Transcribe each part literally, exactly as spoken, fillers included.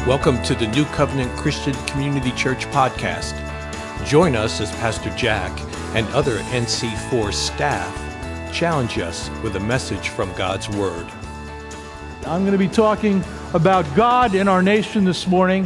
Welcome to the New Covenant Christian Community Church podcast. Join us as Pastor Jack and other N C four staff challenge us with a message from God's Word. I'm going to be talking about God in our nation this morning,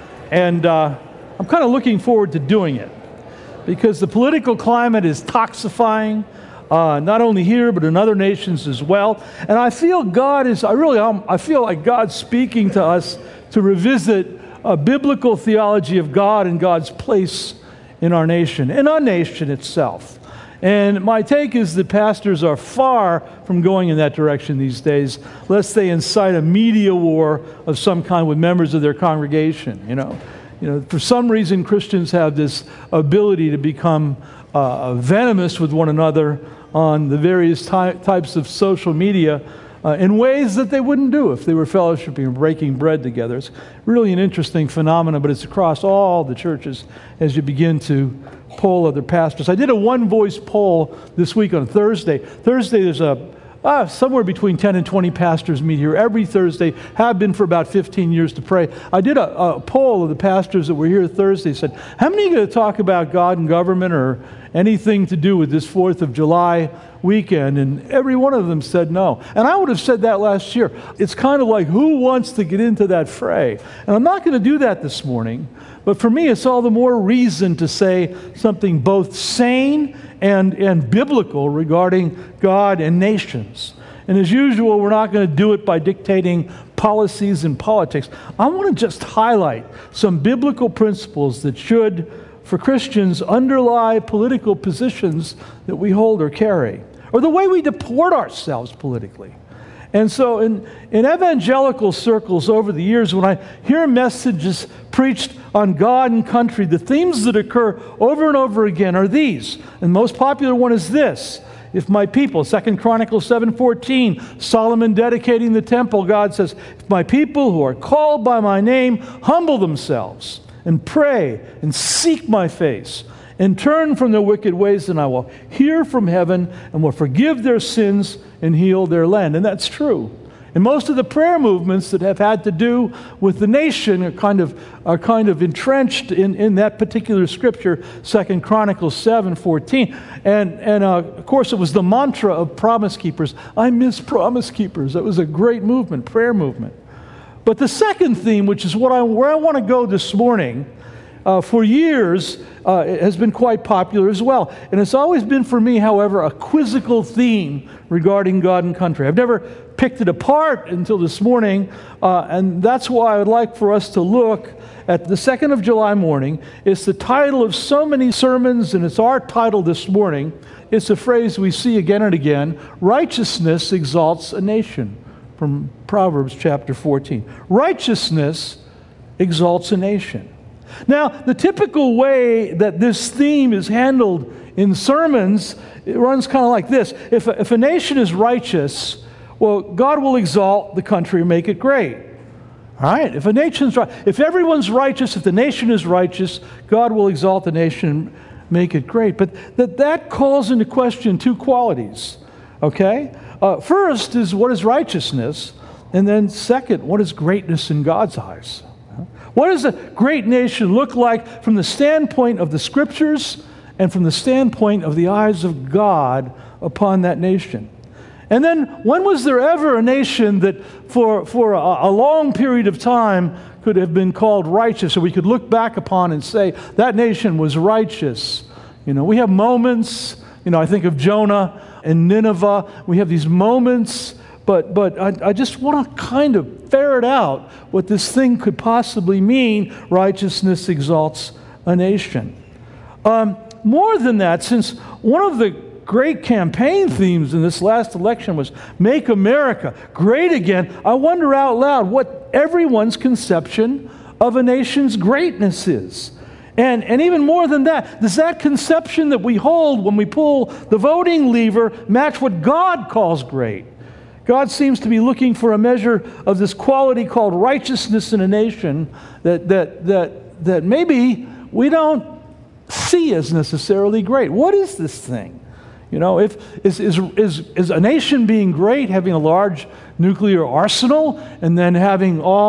and uh, I'm kind of looking forward to doing it because the political climate is toxifying, uh, not only here but in other nations as well. And I feel God is, I really, um, I feel like God's speaking to us to revisit a biblical theology of God and God's place in our nation, in our nation itself. And my take is that pastors are far from going in that direction these days, lest they incite a media war of some kind with members of their congregation. You know, you know, for some reason Christians have this ability to become uh, venomous with one another on the various ty- types of social media uh, in ways that they wouldn't do if they were fellowshipping and breaking bread together. It's really an interesting phenomenon, but it's across all the churches as you begin to poll other pastors. I did a one-voice poll this week on Thursday. Thursday, there's a uh, somewhere between ten and twenty pastors meet here every Thursday, have been for about fifteen years to pray. I did a, a poll of the pastors that were here Thursday, said, how many are going to talk about God and government or anything to do with this fourth of July weekend? And every one of them said no. And I would have said that last year. It's kind of like, who wants to get into that fray? And I'm not going to do that this morning. But for me, it's all the more reason to say something both sane and, and biblical regarding God and nations. And as usual, we're not going to do it by dictating policies and politics. I want to just highlight some biblical principles that should, for Christians, underlie political positions that we hold or carry, or the way we deport ourselves politically. And so in, in evangelical circles over the years, when I hear messages preached on God and country, the themes that occur over and over again are these. And the most popular one is this. If my people, Second Chronicles seven fourteen, Solomon dedicating the temple, God says, if my people who are called by my name humble themselves and pray and seek my face and turn from their wicked ways, then I will hear from heaven and will forgive their sins and heal their land. And that's true. And most of the prayer movements that have had to do with the nation are kind of are kind of entrenched in, in that particular scripture, Second Chronicles seven fourteen. And, and uh, of course, it was the mantra of Promise Keepers. I miss Promise Keepers. That was a great movement, prayer movement. But the second theme, which is what I, where I want to go this morning, uh, for years, uh, it has been quite popular as well. And it's always been for me, however, a quizzical theme regarding God and country. I've never picked it apart until this morning, uh, and that's why I would like for us to look at the second of July morning. It's the title of so many sermons, and it's our title this morning. It's a phrase we see again and again: righteousness exalts a nation, from Proverbs chapter fourteen. Righteousness exalts a nation. Now, the typical way that this theme is handled in sermons, it runs kind of like this. If a, if a nation is righteous, well, God will exalt the country and make it great. All right? If a nation's right, if everyone's righteous, if the nation is righteous, God will exalt the nation and make it great. But that, that calls into question two qualities. Okay? Uh, first is, what is righteousness? And then second, what is greatness in God's eyes? What does a great nation look like from the standpoint of the Scriptures and from the standpoint of the eyes of God upon that nation? And then, when was there ever a nation that for, for a, a long period of time could have been called righteous, or we could look back upon and say, that nation was righteous? You know, we have moments, you know, I think of Jonah and Nineveh. We have these moments, but, but I, I just want to kind of ferret out what this thing could possibly mean. Righteousness exalts a nation. Um, more than that, since one of the great campaign themes in this last election was Make America Great Again, I wonder out loud what everyone's conception of a nation's greatness is. And, and even more than that, does that conception that we hold when we pull the voting lever match what God calls great? God seems to be looking for a measure of this quality called righteousness in a nation that, that, that, that maybe we don't see as necessarily great. What is this thing? You know, if is, is, is, is a nation being great, having a large nuclear arsenal, and then having all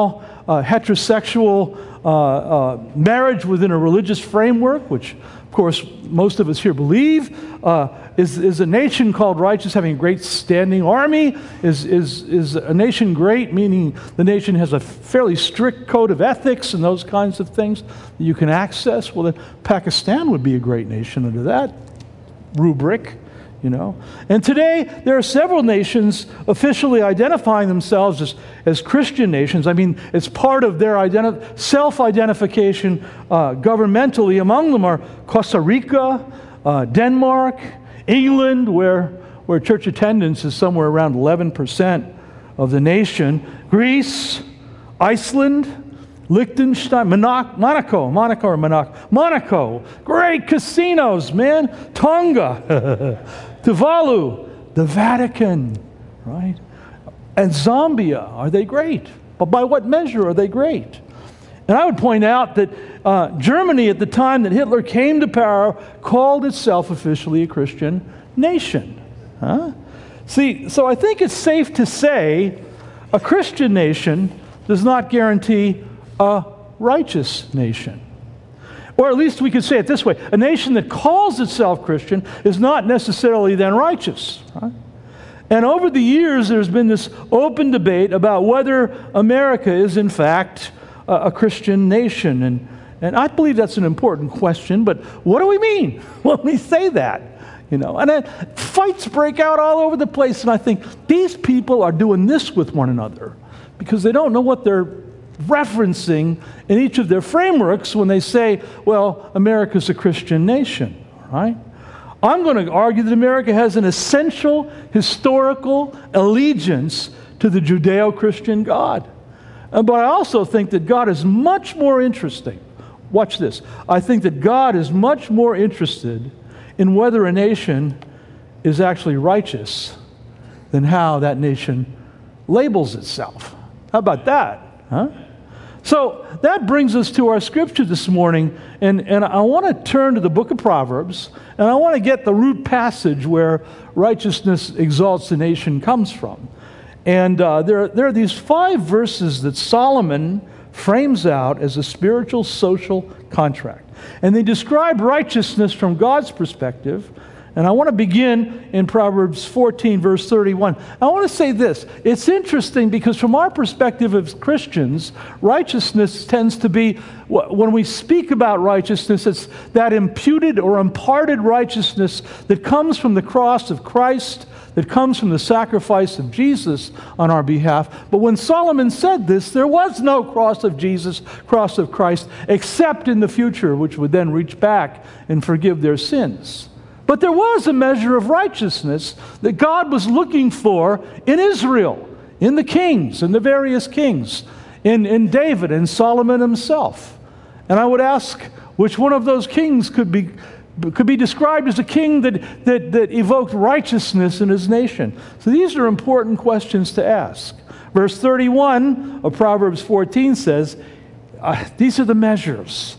uh, heterosexual uh, uh, marriage within a religious framework, which, of course, most of us here believe. Uh, is, is a nation called righteous having a great standing army? Is, is, is a nation great, meaning the nation has a fairly strict code of ethics and those kinds of things that you can access? Well, then Pakistan would be a great nation under that rubric. You know, and today there are several nations officially identifying themselves as, as Christian nations. I mean, it's part of their identi- self-identification uh, governmentally. Among them are Costa Rica, uh, Denmark, England, where where church attendance is somewhere around eleven percent of the nation, Greece, Iceland, Liechtenstein, Monaco, Monaco, Monaco or Monaco, Monaco, great casinos, man, Tonga, Tuvalu, the Vatican, right? And Zambia, are they great? But by what measure are they great? And I would point out that uh, Germany at the time that Hitler came to power called itself officially a Christian nation. Huh? See, so I think it's safe to say a Christian nation does not guarantee a righteous nation. Or at least we could say it this way: a nation that calls itself Christian is not necessarily then righteous. Right? And over the years, there's been this open debate about whether America is in fact a, a Christian nation. And, and I believe that's an important question, but what do we mean when we say that? You know, and then fights break out all over the place, and I think these people are doing this with one another because they don't know what they're referencing in each of their frameworks when they say, well, America's a Christian nation, right? I'm going to argue that America has an essential historical allegiance to the Judeo-Christian God. But I also think that God is much more interesting. Watch this. I think that God is much more interested in whether a nation is actually righteous than how that nation labels itself. How about that? Huh? So that brings us to our scripture this morning, and, and I want to turn to the book of Proverbs, and I want to get the root passage where righteousness exalts the nation comes from. And uh, there, there are these five verses that Solomon frames out as a spiritual social contract. And they describe righteousness from God's perspective. And I want to begin in Proverbs fourteen, verse thirty-one. I want to say this. It's interesting because from our perspective as Christians, righteousness tends to be, when we speak about righteousness, it's that imputed or imparted righteousness that comes from the cross of Christ, that comes from the sacrifice of Jesus on our behalf. But when Solomon said this, there was no cross of Jesus, cross of Christ, except in the future, which would then reach back and forgive their sins. But there was a measure of righteousness that God was looking for in Israel, in the kings, in the various kings, in, in David and Solomon himself. And I would ask which one of those kings could be could be described as a king that, that, that evoked righteousness in his nation. So these are important questions to ask. Verse thirty-one of Proverbs fourteen says, uh, these are the measures.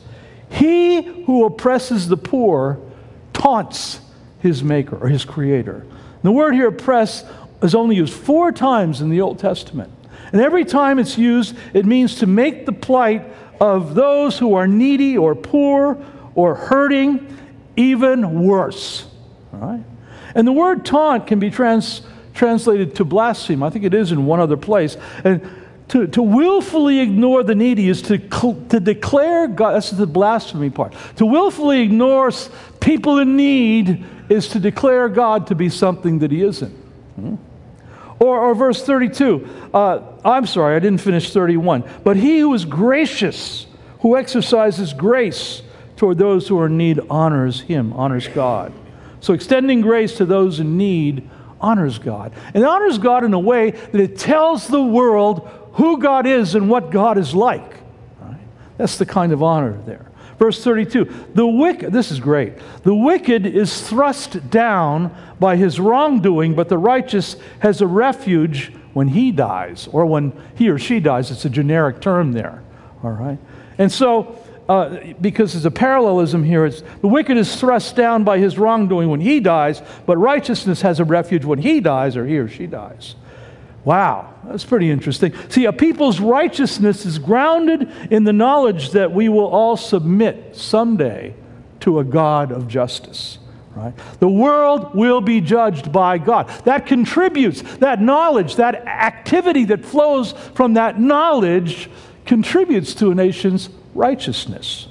He who oppresses the poor taunts his maker or his creator. The word here, oppress, is only used four times in the Old Testament. And every time it's used, it means to make the plight of those who are needy or poor or hurting even worse. All right? And the word taunt can be trans, translated to blaspheme. I think it is in one other place. And To, to willfully ignore the needy is to, to declare God, that's the blasphemy part. To willfully ignore people in need is to declare God to be something that he isn't. Hmm? Or, or verse thirty-two, uh, I'm sorry, I didn't finish thirty-one. But he who is gracious, who exercises grace toward those who are in need, honors him, honors God. So extending grace to those in need honors God. And it honors God in a way that it tells the world who God is and what God is like. Right? That's the kind of honor there. Verse thirty-two, the wicked, this is great. The wicked is thrust down by his wrongdoing, but the righteous has a refuge when he dies, or when he or she dies. It's a generic term there. All right? And so, uh, because there's a parallelism here, it's the wicked is thrust down by his wrongdoing when he dies, but righteousness has a refuge when he dies, or he or she dies. Wow, that's pretty interesting. See, a people's righteousness is grounded in the knowledge that we will all submit someday to a God of justice. Right? The world will be judged by God. That contributes, that knowledge, that activity that flows from that knowledge contributes to a nation's righteousness.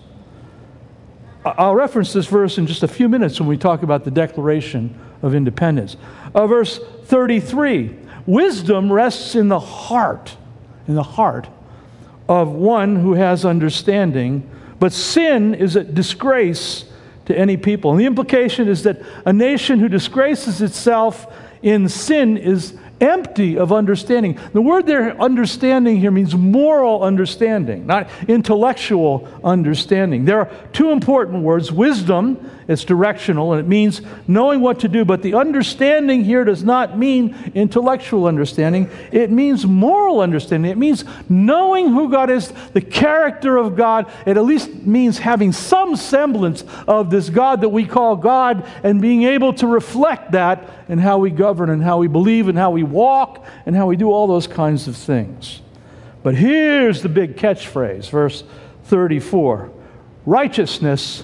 I'll reference this verse in just a few minutes when we talk about the Declaration of Independence. Uh, verse thirty-three, wisdom rests in the heart, in the heart of one who has understanding, but sin is a disgrace to any people. And the implication is that a nation who disgraces itself in sin is empty of understanding. The word there, understanding, here means moral understanding, not intellectual understanding. There are two important words. Wisdom, it's directional, and it means knowing what to do, but the understanding here does not mean intellectual understanding. It means moral understanding. It means knowing who God is, the character of God. It at least means having some semblance of this God that we call God and being able to reflect that in how we govern and how we believe and how we walk and how we do all those kinds of things. But here's the big catchphrase, verse thirty-four. Righteousness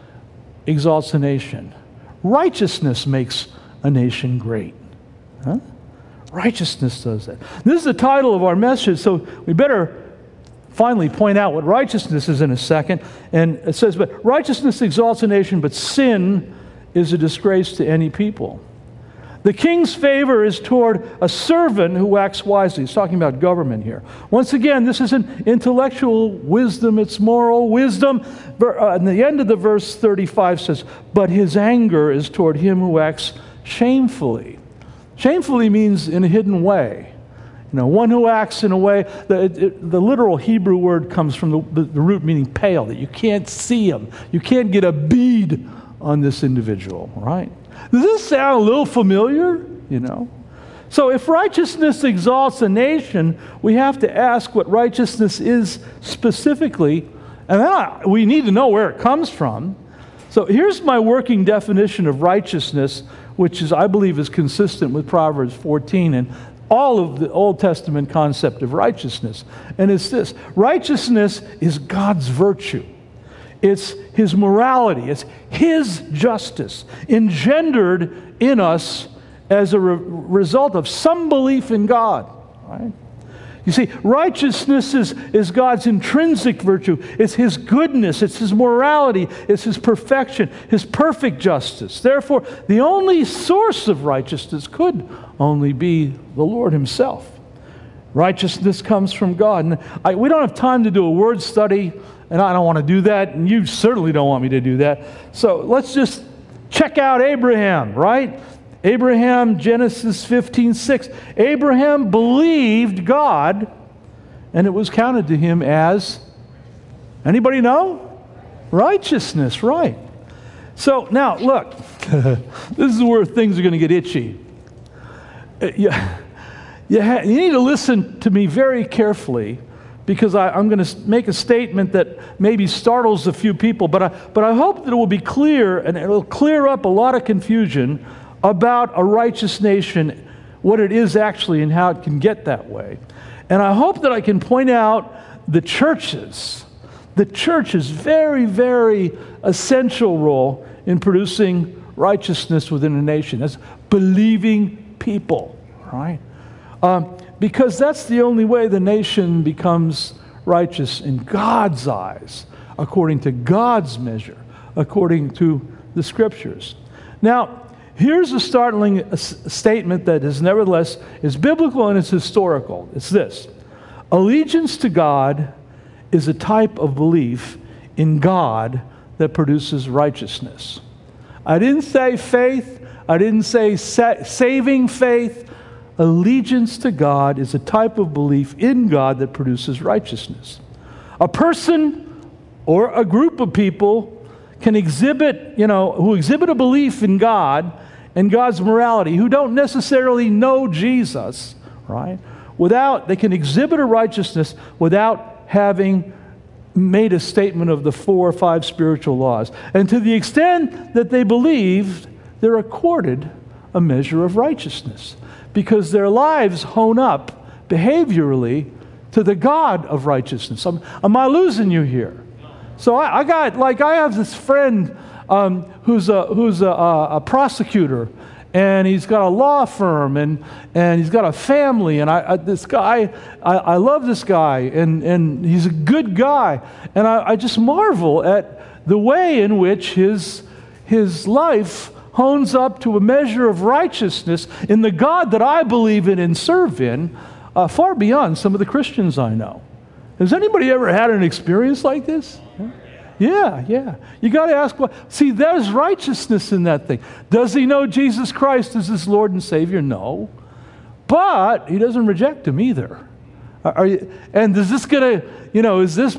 exalts a nation. Righteousness makes a nation great. Huh? Righteousness does that. This is the title of our message, so we better finally point out what righteousness is in a second. And it says, but righteousness exalts a nation, but sin is a disgrace to any people. The king's favor is toward a servant who acts wisely. He's talking about government here. Once again, this isn't intellectual wisdom, it's moral wisdom. And the end of the verse thirty-five says, but his anger is toward him who acts shamefully. Shamefully means in a hidden way. You know, one who acts in a way, the, it, the literal Hebrew word comes from the, the, the root meaning pale, that you can't see him. You can't get a bead on this individual, right? Does this sound a little familiar? You know? So if righteousness exalts a nation, we have to ask what righteousness is specifically, and then I, we need to know where it comes from. So here's my working definition of righteousness, which is, I believe, is consistent with Proverbs fourteen and all of the Old Testament concept of righteousness. And it's this: righteousness is God's virtue. It's His morality. It's His justice engendered in us as a re- result of some belief in God. Right? You see, righteousness is, is God's intrinsic virtue. It's His goodness. It's His morality. It's His perfection, His perfect justice. Therefore, the only source of righteousness could only be the Lord Himself. Righteousness comes from God. And I, we don't have time to do a word study, and I don't want to do that, and you certainly don't want me to do that. So let's just check out Abraham, right? Abraham, Genesis fifteen six. Abraham believed God, and it was counted to him as, anybody know? Righteousness, right. So now, look, this is where things are going to get itchy. You, you, ha- you need to listen to me very carefully, because I, I'm going to make a statement that maybe startles a few people, but I, but I hope that it will be clear, and it will clear up a lot of confusion about a righteous nation, what it is actually and how it can get that way. And I hope that I can point out the church's, the church's very, very essential role in producing righteousness within a nation. That's believing people, right? Um, because that's the only way the nation becomes righteous in God's eyes, according to God's measure, according to the Scriptures. Now, here's a startling uh, statement that is nevertheless is biblical and it's historical. It's this: allegiance to God is a type of belief in God that produces righteousness. I didn't say faith. I didn't say sa- saving faith. Allegiance to God is a type of belief in God that produces righteousness. A person or a group of people can exhibit, you know, who exhibit a belief in God and God's morality, who don't necessarily know Jesus, right? Without, they can exhibit a righteousness without having made a statement of the four or five spiritual laws. And to the extent that they believed, they're accorded a measure of righteousness. because their lives hone up behaviorally to the God of righteousness. Am, am I losing you here? So I, I got, like, I have this friend um, who's a who's a, a, a prosecutor, and he's got a law firm, and and he's got a family, and I, I this guy, I, I love this guy, and and he's a good guy, and I, I just marvel at the way in which his his life hones up to a measure of righteousness in the God that I believe in and serve in, uh, far beyond some of the Christians I know. Has anybody ever had an experience like this? Yeah, yeah. You got to ask, what? See, there's righteousness in that thing. Does he know Jesus Christ as his Lord and Savior? No. But he doesn't reject him either. Are you, and is this going to, you know, is this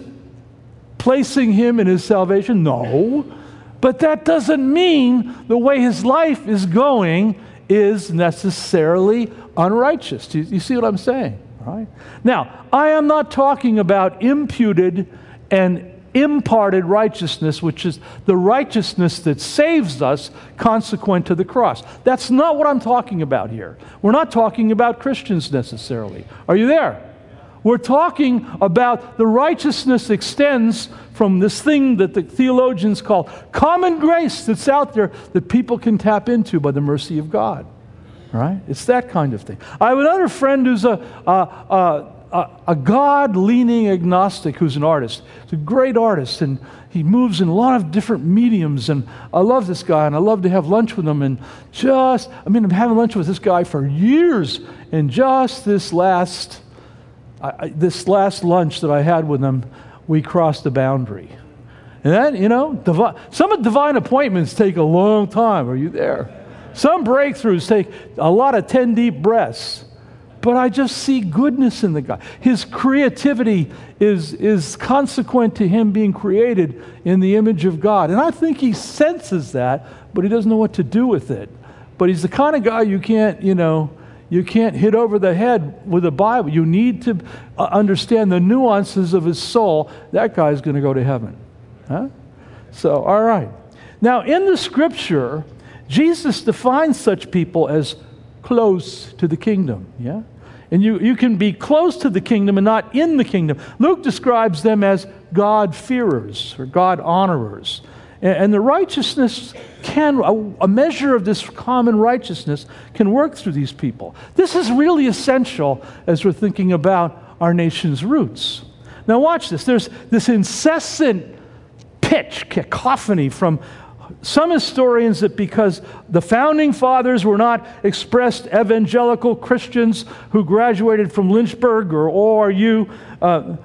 placing him in his salvation? No. But that doesn't mean the way his life is going is necessarily unrighteous. You, you see what I'm saying? Right? Now, I am not talking about imputed and imparted righteousness, which is the righteousness that saves us consequent to the cross. That's not what I'm talking about here. We're not talking about Christians necessarily. Are you there? We're talking about the righteousness extends from this thing that the theologians call common grace that's out there that people can tap into by the mercy of God. Right? It's that kind of thing. I have another friend who's a, a, a, a, a God-leaning agnostic who's an artist. He's a great artist, and he moves in a lot of different mediums, and I love this guy, and I love to have lunch with him, and just, I mean, I'm having lunch with this guy for years, and just this last, I, this last lunch that I had with him, we crossed the boundary. And then, you know, divi- some of divine appointments take a long time. Are you there? Some breakthroughs take a lot of ten deep breaths, but I just see goodness in the guy. His creativity is, is consequent to him being created in the image of God. And I think he senses that, but he doesn't know what to do with it. But he's the kind of guy you can't, you know, you can't hit over the head with a Bible. You need to understand the nuances of his soul. That guy's going to go to heaven. Huh? So, all right. Now, in the Scripture, Jesus defines such people as close to the kingdom, yeah? And you, you can be close to the kingdom and not in the kingdom. Luke describes them as God-fearers or God-honorers. And, and the righteousness can, a, a measure of this common righteousness can work through these people. This is really essential as we're thinking about our nation's roots. Now watch this. There's this incessant pitch, cacophony from some historians that because the founding fathers were not expressed evangelical Christians who graduated from Lynchburg or O R U, uh,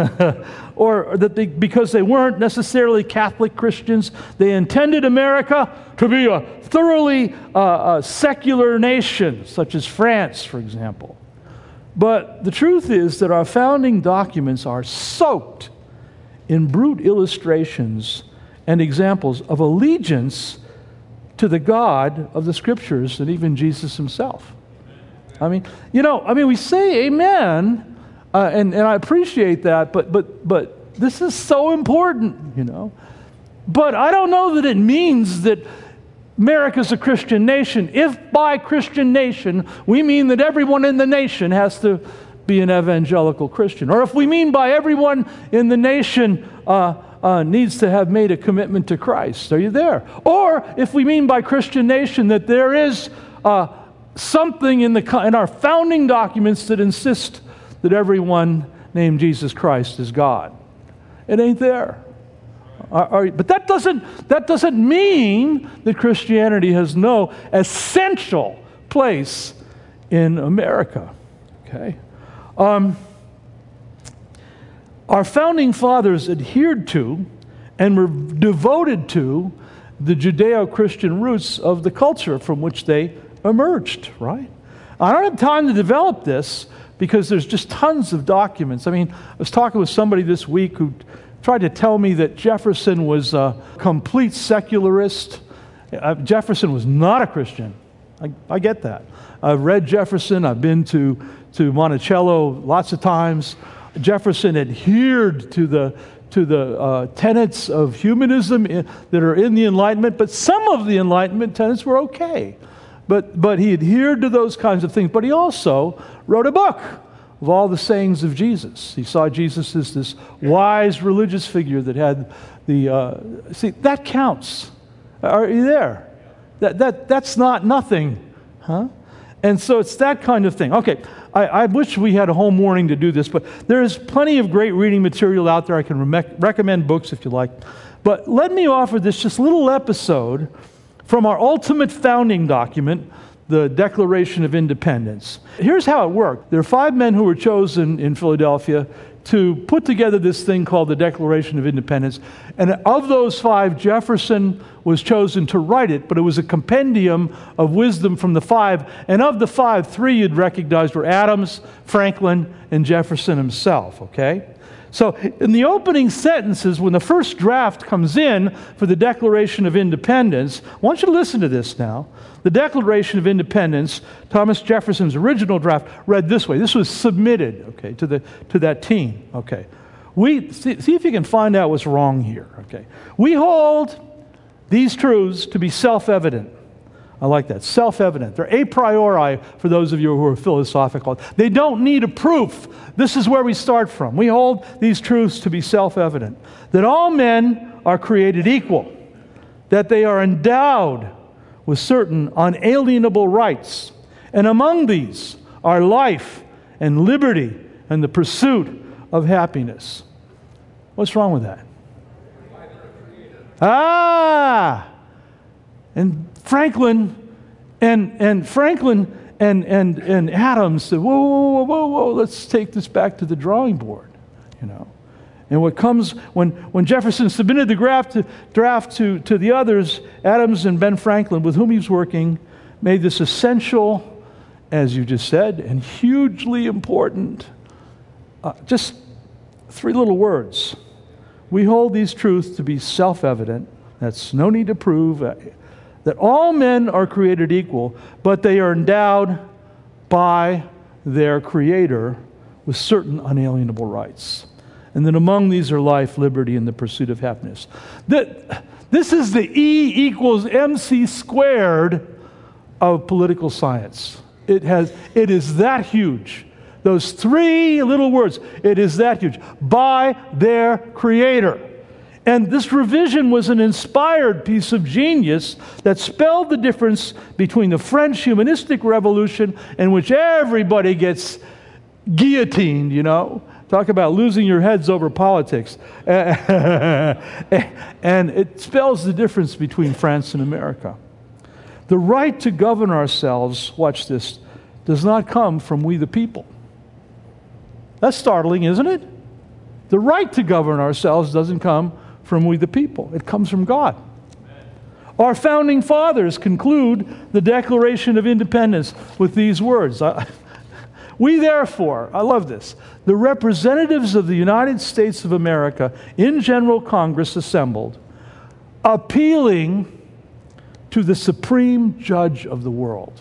or that they, because they weren't necessarily Catholic Christians, they intended America to be a thoroughly uh, uh, secular nation, such as France, for example. But the truth is that our founding documents are soaked in brute illustrations and examples of allegiance to the God of the Scriptures and even Jesus himself. I mean, you know, I mean, we say amen, uh, and, and I appreciate that, but but but this is so important, you know. But I don't know that it means that America's a Christian nation, if by Christian nation we mean that everyone in the nation has to be an evangelical Christian. Or if we mean by everyone in the nation uh, Uh, needs to have made a commitment to Christ. Are you there? Or if we mean by Christian nation that there is uh, something in the in our founding documents that insist that everyone named Jesus Christ is God. It ain't there. Are, are, but that doesn't that doesn't mean that Christianity has no essential place in America. Okay. Um, Our founding fathers adhered to and were devoted to the Judeo-Christian roots of the culture from which they emerged, right? I don't have time to develop this because there's just tons of documents. I mean, I was talking with somebody this week who tried to tell me that Jefferson was a complete secularist. Uh, Jefferson was not a Christian. I, I get that. I've read Jefferson. I've been to, to Monticello lots of times. Jefferson adhered to the to the uh, tenets of humanism in, that are in the Enlightenment, but some of the Enlightenment tenets were okay. But, but he adhered to those kinds of things. But he also wrote a book of all the sayings of Jesus. He saw Jesus as this wise religious figure that had the... Uh, see, that counts. Are you there? That, that, that's not nothing. Huh? And so it's that kind of thing. Okay, I, I wish we had a whole morning to do this, but there is plenty of great reading material out there. I can re- recommend books if you like. But let me offer this just little episode from our ultimate founding document, the Declaration of Independence. Here's how it worked. There are five men who were chosen in Philadelphia to put together this thing called the Declaration of Independence. And of those five, Jefferson was chosen to write it, but it was a compendium of wisdom from the five. And of the five, three you'd recognize were Adams, Franklin, and Jefferson himself, okay? So in the opening sentences, when the first draft comes in for the Declaration of Independence, I want you to listen to this now. The Declaration of Independence, Thomas Jefferson's original draft, read this way. This was submitted, okay, to the to that team, okay. We see, see if you can find out what's wrong here, okay. We hold these truths to be self-evident. I like that, self-evident. They're a priori for those of you who are philosophical. They don't need a proof. This is where we start from. We hold these truths to be self-evident. That all men are created equal. That they are endowed with certain unalienable rights. And among these are life and liberty and the pursuit of happiness. What's wrong with that? Ah! And Franklin and and Franklin and and and Adams said, whoa, whoa, whoa, whoa, whoa, let's take this back to the drawing board, you know. And what comes when when Jefferson submitted the draft to, draft to to the others, Adams and Ben Franklin, with whom he was working, made this essential, as you just said, and hugely important. Uh, just three little words. We hold these truths to be self-evident. That's no need to prove. Uh, that all men are created equal, but they are endowed by their Creator with certain unalienable rights. And that among these are life, liberty, and the pursuit of happiness. That, this is the E equals M C squared of political science. It has, it is that huge. Those three little words, it is that huge. By their Creator. And this revision was an inspired piece of genius that spelled the difference between the French humanistic revolution, in which everybody gets guillotined, you know. Talk about losing your heads over politics. And it spells the difference between France and America. The right to govern ourselves, watch this, does not come from we the people. That's startling, isn't it? The right to govern ourselves doesn't come from we the people. It comes from God. Amen. Our founding fathers conclude the Declaration of Independence with these words. We therefore, I love this, the representatives of the United States of America in General Congress assembled, appealing to the supreme judge of the world.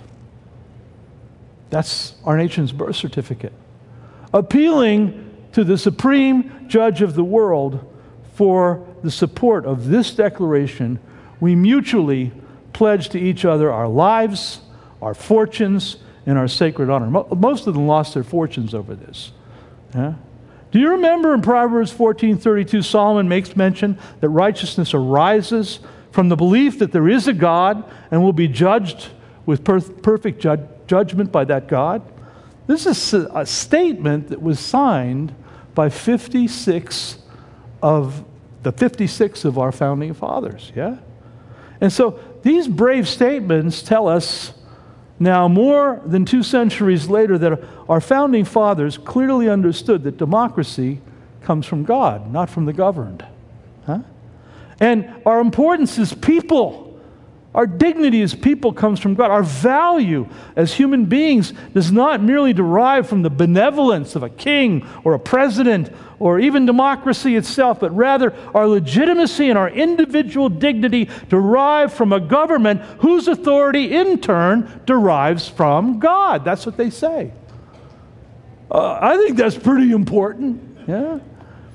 That's our nation's birth certificate. Appealing to the supreme judge of the world for the support of this declaration, we mutually pledge to each other our lives, our fortunes, and our sacred honor. Most of them lost their fortunes over this. Yeah? Do you remember in Proverbs fourteen thirty-two, Solomon makes mention that righteousness arises from the belief that there is a God and will be judged with per- perfect ju- judgment by that God? This is a, a statement that was signed by fifty-six of the fifty-six of our founding fathers, yeah? And so these brave statements tell us now more than two centuries later that our founding fathers clearly understood that democracy comes from God, not from the governed. Huh? And our importance as people, our dignity as people comes from God. Our value as human beings does not merely derive from the benevolence of a king or a president or even democracy itself, but rather our legitimacy and our individual dignity derive from a government whose authority in turn derives from God. That's what they say. Uh, I think that's pretty important. Yeah.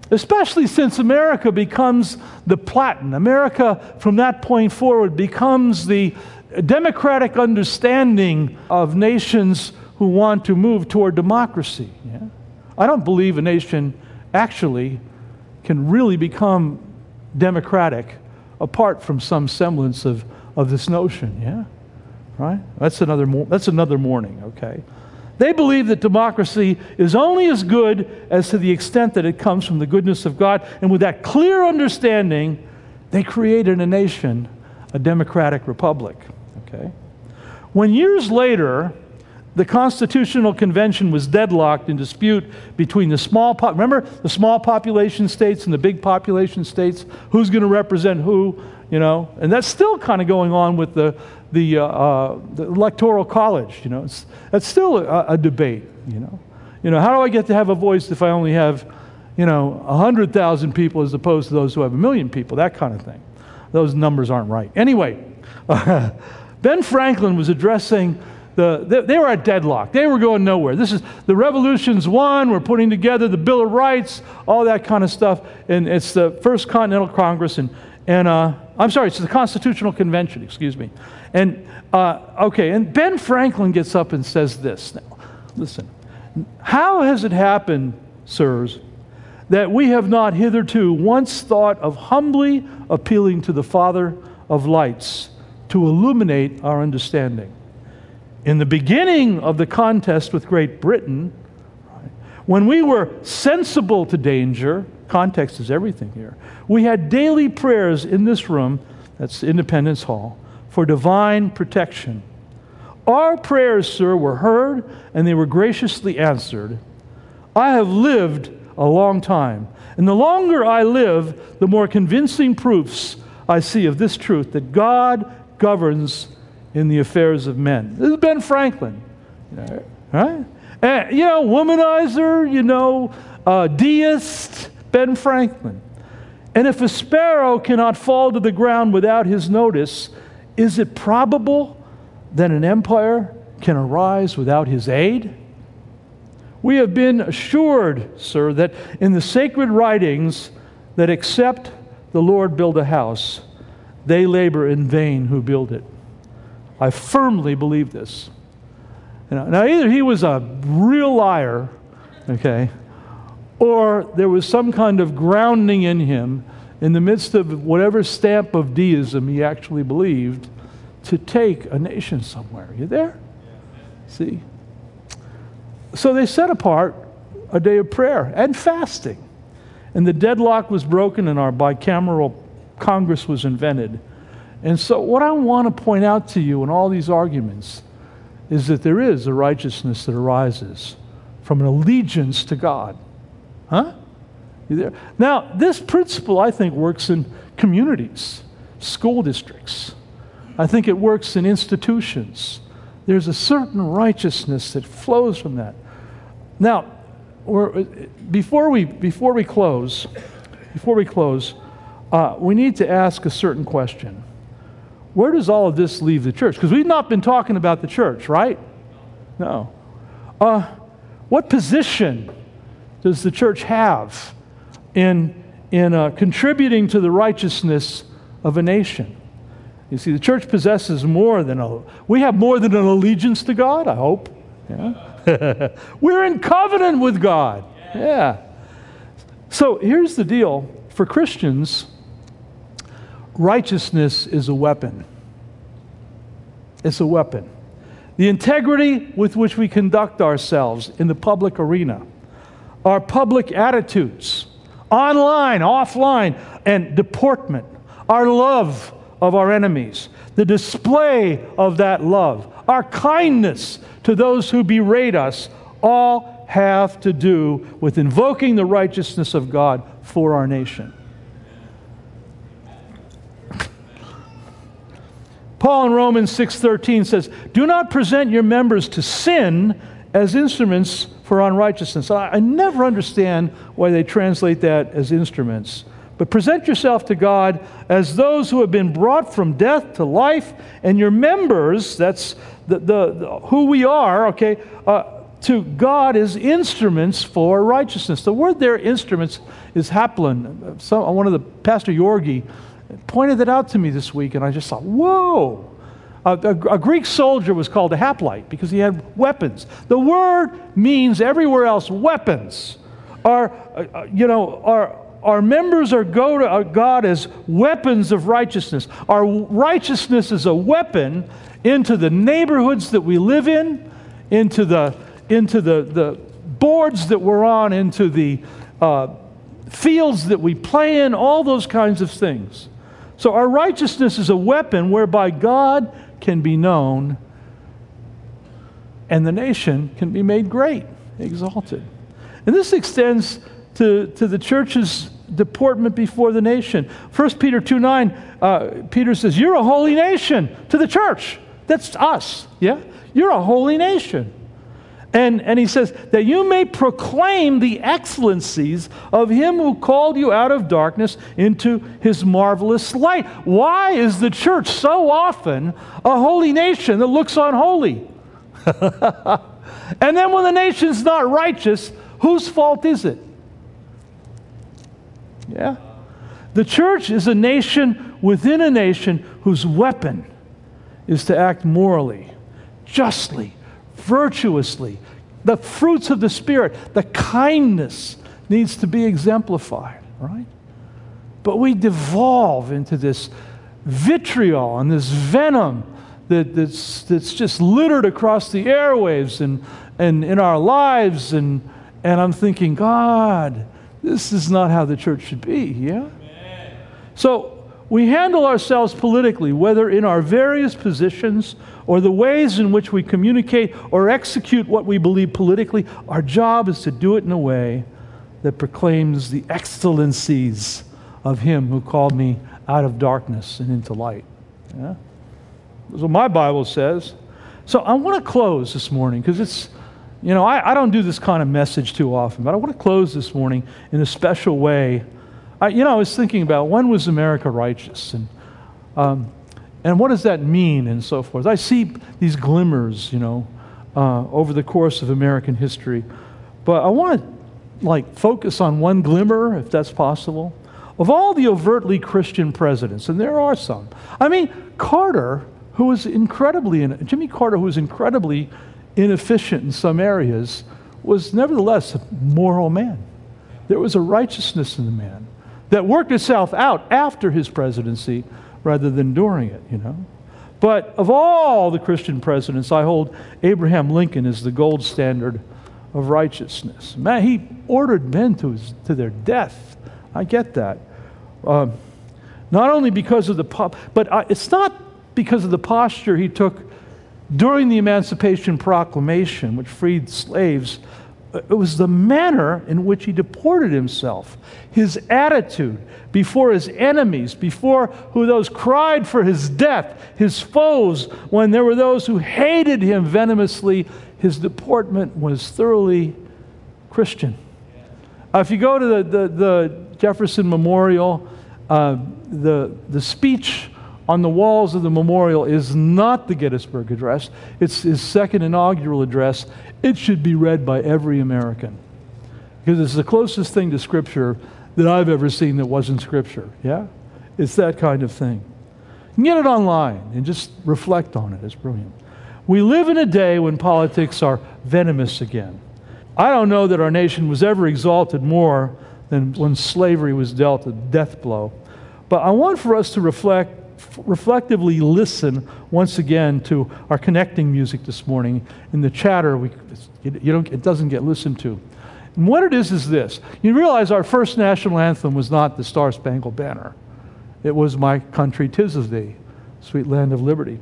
Especially since America becomes the Platon. America, from that point forward, becomes the democratic understanding of nations who want to move toward democracy. Yeah? I don't believe a nation actually can really become democratic apart from some semblance of, of this notion. Yeah, right? That's another mo- that's another morning. Okay. They believe that democracy is only as good as to the extent that it comes from the goodness of God. And with that clear understanding, they created a nation, a democratic republic. Okay? When years later, the Constitutional Convention was deadlocked in dispute between the small, po- remember the small population states and the big population states? Who's going to represent who? You know, and that's still kind of going on with the the, uh, uh, the electoral college. You know, it's, that's still a, a debate. You know, you know, how do I get to have a voice if I only have, you know, a hundred thousand people as opposed to those who have a million people? That kind of thing. Those numbers aren't right. Anyway, uh, Ben Franklin was addressing the. They, they were at deadlock. They were going nowhere. This is the revolution's won. We're putting together the Bill of Rights, all that kind of stuff, and it's the First Continental Congress and. And uh, I'm sorry, it's the Constitutional Convention, excuse me. And, uh, okay, and Ben Franklin gets up and says this. Now, listen, how has it happened, sirs, that we have not hitherto once thought of humbly appealing to the Father of lights to illuminate our understanding? In the beginning of the contest with Great Britain, right, when we were sensible to danger, context is everything here, we had daily prayers in this room, that's Independence Hall, for divine protection. Our prayers, sir, were heard and they were graciously answered. I have lived a long time, and the longer I live, the more convincing proofs I see of this truth, that God governs in the affairs of men. This is Ben Franklin, right? And, you know, womanizer, you know, uh, deist, Ben Franklin. And if a sparrow cannot fall to the ground without his notice, is it probable that an empire can arise without his aid? We have been assured, sir, that in the sacred writings that except the Lord build a house, they labor in vain who build it. I firmly believe this. Now, either he was a real liar, okay, or there was some kind of grounding in him in the midst of whatever stamp of deism he actually believed to take a nation somewhere. You there? See? So they set apart a day of prayer and fasting. And the deadlock was broken and our bicameral Congress was invented. And so what I want to point out to you in all these arguments is that there is a righteousness that arises from an allegiance to God. Huh? You there? Now, this principle, I think, works in communities, school districts. I think it works in institutions. There's a certain righteousness that flows from that. Now, we're, before we before we close, before we close, uh, we need to ask a certain question. Where does all of this leave the church? Because we've not been talking about the church, right? No. Uh, what position does the church have in, in uh, contributing to the righteousness of a nation? You see, the church possesses more than a, we have more than an allegiance to God, I hope. Yeah. We're in covenant with God. Yeah. So here's the deal. For Christians, righteousness is a weapon. It's a weapon. The integrity with which we conduct ourselves in the public arena, our public attitudes, online, offline, and deportment, our love of our enemies, the display of that love, our kindness to those who berate us, all have to do with invoking the righteousness of God for our nation. Paul in Romans six thirteen says, "Do not present your members to sin as instruments for unrighteousness." I, I never understand why they translate that as instruments. But present yourself to God as those who have been brought from death to life, and your members, that's the, the, the who we are, okay, uh, to God as instruments for righteousness. The word there, instruments, is haplon. So, one of the, Pastor Yorgi, pointed that out to me this week, and I just thought, whoa! A, a, a Greek soldier was called a hoplite because he had weapons. The word means everywhere else weapons. Our, uh, you know, our, our members are go to God as weapons of righteousness. Our righteousness is a weapon into the neighborhoods that we live in, into the into the, the boards that we're on, into the uh, fields that we play in, all those kinds of things. So our righteousness is a weapon whereby God can be known and the nation can be made great, exalted. And this extends to, to the church's deportment before the nation. First Peter two nine, uh, Peter says, you're a holy nation to the church. That's us, yeah? You're a holy nation. And, and he says, that you may proclaim the excellencies of him who called you out of darkness into his marvelous light. Why is the church so often a holy nation that looks unholy? And then when the nation's not righteous, whose fault is it? Yeah? The church is a nation within a nation whose weapon is to act morally, justly, virtuously. The fruits of the Spirit, the kindness needs to be exemplified, right? But we devolve into this vitriol and this venom that, that's, that's just littered across the airwaves and, and in our lives. And, and I'm thinking, God, this is not how the church should be, yeah? Amen. So we handle ourselves politically, whether in our various positions or the ways in which we communicate or execute what we believe politically. Our job is to do it in a way that proclaims the excellencies of him who called me out of darkness and into light. Yeah? That's what my Bible says. So I want to close this morning because it's, you know, I, I don't do this kind of message too often, but I want to close this morning in a special way. I, you know, I was thinking about when was America righteous, and um, and what does that mean, and so forth. I see these glimmers, you know, uh, over the course of American history, but I want to like focus on one glimmer, if that's possible, of all the overtly Christian presidents, and there are some. I mean, Carter, who was incredibly, in, Jimmy Carter, who was incredibly inefficient in some areas, was nevertheless a moral man. There was a righteousness in the man that worked itself out after his presidency rather than during it, you know. But of all the Christian presidents, I hold Abraham Lincoln as the gold standard of righteousness. Man, he ordered men to, his, to their death. I get that. Um, not only because of the, po- but I, it's not because of the posture he took during the Emancipation Proclamation, which freed slaves. It was the manner in which he deported himself, his attitude before his enemies, before who those cried for his death, his foes, when there were those who hated him venomously. His deportment was thoroughly Christian. Uh, if you go to the, the, the Jefferson Memorial, uh, the, the speech on the walls of the memorial is not the Gettysburg Address. It's his second inaugural address. It should be read by every American because it's the closest thing to Scripture that I've ever seen that wasn't Scripture. Yeah? It's that kind of thing. You can get it online and just reflect on it. It's brilliant. We live in a day when politics are venomous again. I don't know that our nation was ever exalted more than when slavery was dealt a death blow. But I want for us to reflect reflectively listen once again to our connecting music this morning. In the chatter, we, you don't, it doesn't get listened to. And what it is is this. You realize our first national anthem was not the Star Spangled Banner. It was My Country 'Tis of Thee, Sweet Land of Liberty.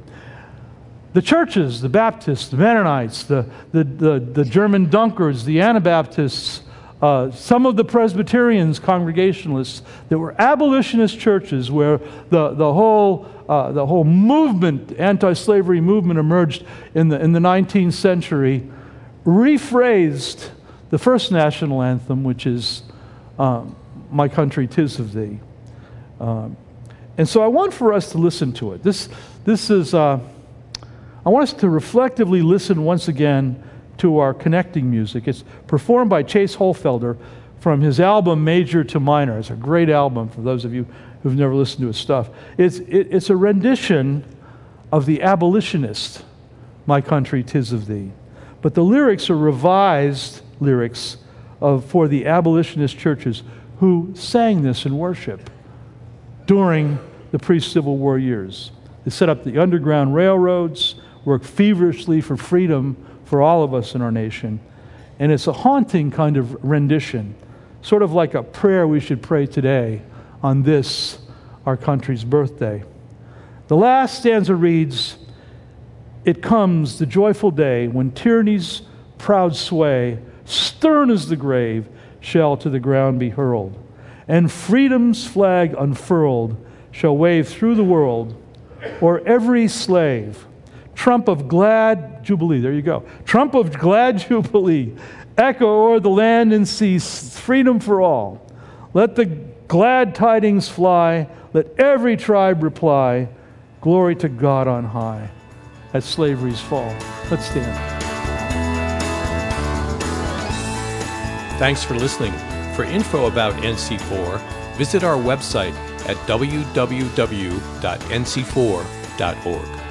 The churches, the Baptists, the Mennonites, the, the, the, the German Dunkers, the Anabaptists, Uh, some of the Presbyterians, Congregationalists, that were abolitionist churches where the, the, whole, uh, the whole movement, anti-slavery movement emerged in the, in the nineteenth century, rephrased the first national anthem, which is um, My Country 'Tis of Thee. Um, and so I want for us to listen to it. This, this is, uh, I want us to reflectively listen once again to our connecting music. It's performed by Chase Holfelder from his album Major to Minor. It's a great album for those of you who've never listened to his stuff. It's, it, it's a rendition of the Abolitionist, My Country, 'Tis of Thee. But the lyrics are revised lyrics of, for the abolitionist churches who sang this in worship during the pre-Civil War years. They set up the Underground Railroads, worked feverishly for freedom for all of us in our nation. And it's a haunting kind of rendition, sort of like a prayer we should pray today on this, our country's birthday. The last stanza reads, "It comes, the joyful day, when tyranny's proud sway, stern as the grave, shall to the ground be hurled, and freedom's flag unfurled shall wave through the world, o'er every slave. Trump of glad jubilee," there you go, "trump of glad jubilee, echo o'er the land and sea, freedom for all. Let the glad tidings fly, let every tribe reply, glory to God on high at slavery's fall." Let's stand. Thanks for listening. For info about N C four, visit our website at w w w dot n c four dot org.